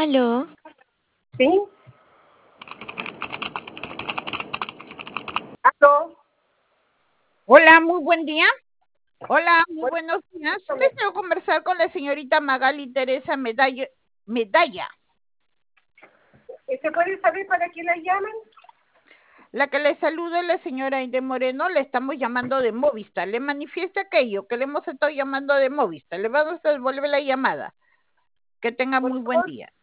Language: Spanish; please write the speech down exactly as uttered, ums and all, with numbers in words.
Aló. ¿Sí? ¿Aló? Hola, muy buen día. Hola, muy Bueno, buenos días. Deseo conversar con la señorita Magali Teresa Medalla. Medalla. ¿Se puede saber para qué la llaman? La que le saluda es la señora Aide Moreno, le estamos llamando de Movistar. Le manifiesta aquello que le hemos estado llamando de Movistar. Le vamos a devolver la llamada. Que tenga Por muy buen favor, día.